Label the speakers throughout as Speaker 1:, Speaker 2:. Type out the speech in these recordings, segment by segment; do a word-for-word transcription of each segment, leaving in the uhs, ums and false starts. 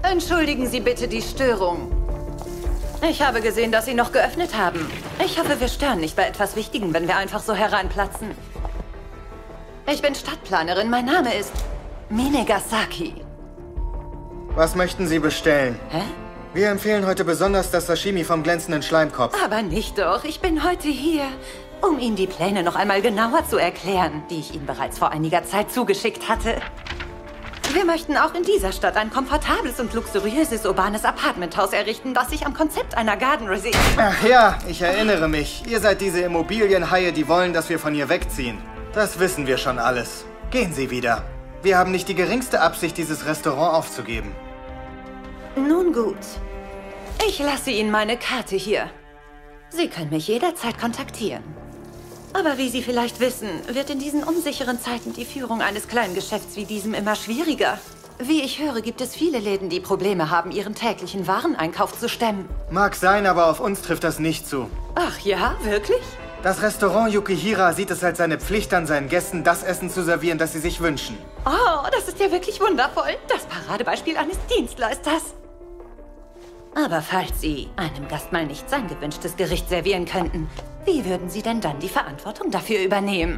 Speaker 1: Entschuldigen Sie bitte die Störung. Ich habe gesehen, dass Sie noch geöffnet haben. Ich hoffe, wir stören nicht bei etwas Wichtigem, wenn wir einfach so hereinplatzen. Ich bin Stadtplanerin. Mein Name ist Minegasaki.
Speaker 2: Was möchten Sie bestellen?
Speaker 1: Hä?
Speaker 2: Wir empfehlen heute besonders das Sashimi vom glänzenden Schleimkopf.
Speaker 1: Aber nicht doch. Ich bin heute hier, um Ihnen die Pläne noch einmal genauer zu erklären, die ich Ihnen bereits vor einiger Zeit zugeschickt hatte. Wir möchten auch in dieser Stadt ein komfortables und luxuriöses urbanes Apartmenthaus errichten, das sich am Konzept einer Garden Resort...
Speaker 2: Ach ja, ich erinnere mich. Ihr seid diese Immobilienhaie, die wollen, dass wir von hier wegziehen. Das wissen wir schon alles. Gehen Sie wieder. Wir haben nicht die geringste Absicht, dieses Restaurant aufzugeben.
Speaker 1: Nun gut. Ich lasse Ihnen meine Karte hier. Sie können mich jederzeit kontaktieren. Aber wie Sie vielleicht wissen, wird in diesen unsicheren Zeiten die Führung eines kleinen Geschäfts wie diesem immer schwieriger. Wie ich höre, gibt es viele Läden, die Probleme haben, ihren täglichen Wareneinkauf zu stemmen.
Speaker 2: Mag sein, aber auf uns trifft das nicht zu.
Speaker 1: Ach ja, wirklich?
Speaker 2: Das Restaurant Yukihira sieht es als seine Pflicht an, seinen Gästen das Essen zu servieren, das sie sich wünschen.
Speaker 1: Oh, das ist ja wirklich wundervoll. Das Paradebeispiel eines Dienstleisters. Aber falls Sie einem Gast mal nicht sein gewünschtes Gericht servieren könnten, wie würden Sie denn dann die Verantwortung dafür übernehmen?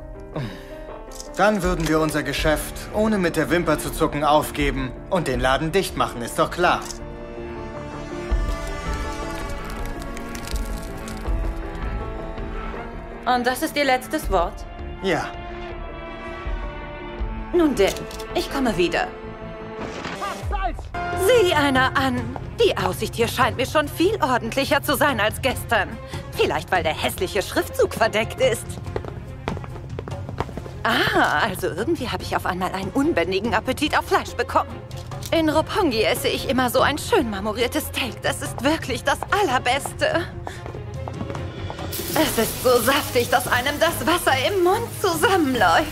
Speaker 2: Dann würden wir unser Geschäft, ohne mit der Wimper zu zucken, aufgeben und den Laden dicht machen, ist doch klar.
Speaker 1: Und das ist Ihr letztes Wort?
Speaker 2: Ja.
Speaker 1: Nun denn, ich komme wieder. Sieh einer an. Die Aussicht hier scheint mir schon viel ordentlicher zu sein als gestern. Vielleicht, weil der hässliche Schriftzug verdeckt ist. Ah, also irgendwie habe ich auf einmal einen unbändigen Appetit auf Fleisch bekommen. In Roppongi esse ich immer so ein schön marmoriertes Steak. Das ist wirklich das Allerbeste. Es ist so saftig, dass einem das Wasser im Mund zusammenläuft.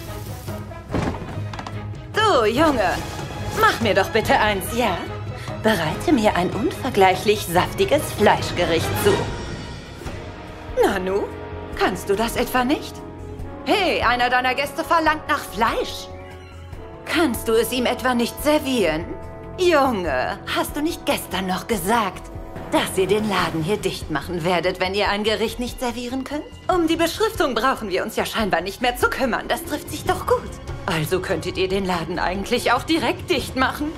Speaker 1: Du, Junge, mach mir doch bitte eins, ja? Bereite mir ein unvergleichlich saftiges Fleischgericht zu. Nanu, kannst du das etwa nicht? Hey, einer deiner Gäste verlangt nach Fleisch. Kannst du es ihm etwa nicht servieren? Junge, hast du nicht gestern noch gesagt, dass ihr den Laden hier dicht machen werdet, wenn ihr ein Gericht nicht servieren könnt? Um die Beschriftung brauchen wir uns ja scheinbar nicht mehr zu kümmern. Das trifft sich doch gut. Also könntet ihr den Laden eigentlich auch direkt dicht machen.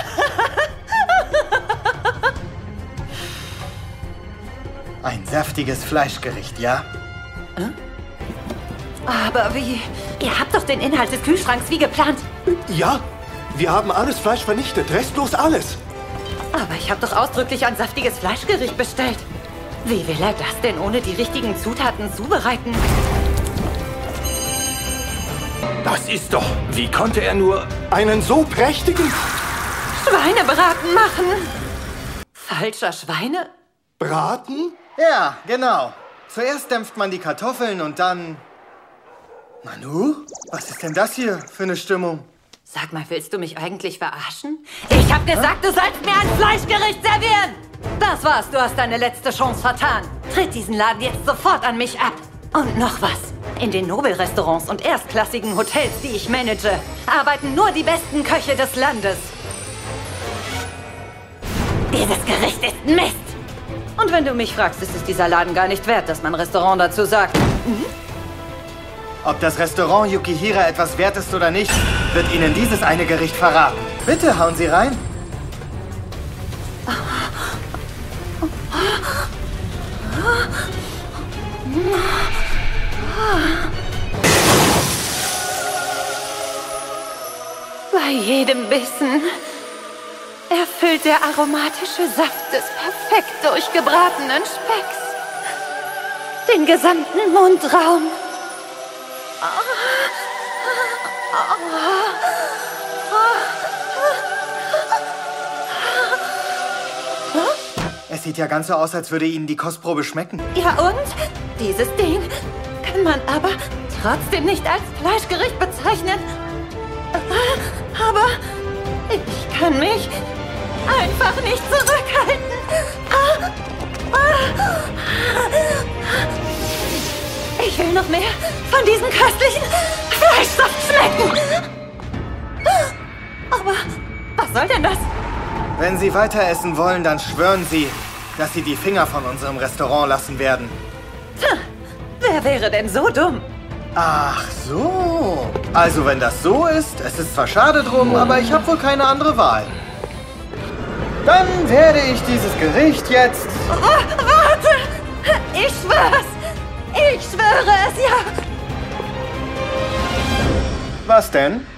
Speaker 2: Ein saftiges Fleischgericht, ja?
Speaker 1: Hm? Aber wie? Ihr habt doch den Inhalt des Kühlschranks wie geplant.
Speaker 3: Ja, wir haben alles Fleisch vernichtet, restlos alles.
Speaker 1: Aber ich habe doch ausdrücklich ein saftiges Fleischgericht bestellt. Wie will er das denn ohne die richtigen Zutaten zubereiten?
Speaker 3: Das ist doch... Wie konnte er nur einen so prächtigen...
Speaker 1: Schweinebraten machen? Falscher Schweine?
Speaker 3: Braten?
Speaker 2: Ja, genau. Zuerst dämpft man die Kartoffeln und dann... Nanu, was ist denn das hier für eine Stimmung?
Speaker 1: Sag mal, willst du mich eigentlich verarschen? Ich hab gesagt, du sollst mir ein Fleischgericht servieren! Das war's, du hast deine letzte Chance vertan. Tritt diesen Laden jetzt sofort an mich ab. Und noch was. In den Nobelrestaurants und erstklassigen Hotels, die ich manage, arbeiten nur die besten Köche des Landes. Dieses Gericht ist Mist! Und wenn du mich fragst, ist es dieser Laden gar nicht wert, dass mein Restaurant dazu sagt. Mhm.
Speaker 2: Ob das Restaurant Yukihira etwas wert ist oder nicht, wird Ihnen dieses eine Gericht verraten. Bitte, hauen Sie rein.
Speaker 1: Bei jedem Bissen erfüllt der aromatische Saft des perfekt durchgebratenen Specks den gesamten Mundraum.
Speaker 2: Es sieht ja ganz so aus, als würde Ihnen die Kostprobe schmecken.
Speaker 1: Ja und? Dieses Ding kann man aber trotzdem nicht als Fleischgericht bezeichnen. Aber ich kann mich einfach nicht zurückhalten. Ich will noch mehr von diesem köstlichen Fleischsaft schmecken. Aber was soll denn das?
Speaker 2: Wenn Sie weiter essen wollen, dann schwören Sie, dass Sie die Finger von unserem Restaurant lassen werden.
Speaker 1: Tja, wer wäre denn so dumm?
Speaker 2: Ach so. Also wenn das so ist, es ist zwar schade drum, aber ich habe wohl keine andere Wahl. Dann werde ich dieses Gericht jetzt...
Speaker 1: Oh, warte! Ich schwör's! Ich schwöre es, ja!
Speaker 2: Was denn?